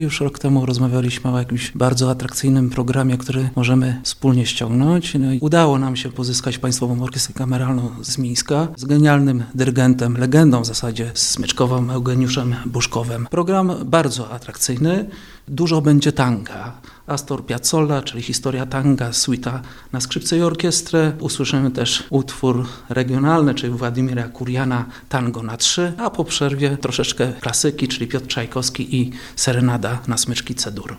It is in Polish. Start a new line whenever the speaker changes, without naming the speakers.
Już rok temu rozmawialiśmy o jakimś bardzo atrakcyjnym programie, który możemy wspólnie ściągnąć. No i udało nam się pozyskać Państwową Orkiestrę Kameralną z Mińska z genialnym dyrygentem, legendą w zasadzie, z Smyczkowem Eugeniuszem Buszkowem. Program bardzo atrakcyjny, dużo będzie tanga. Astor Piazzolla, czyli historia tanga, suita na skrzypce i orkiestrę. Usłyszymy też utwór regionalny, czyli Władimira Kuriana, Tango na 3, a po przerwie troszeczkę klasyki, czyli Piotr Czajkowski i serenada na smyczki C-dur.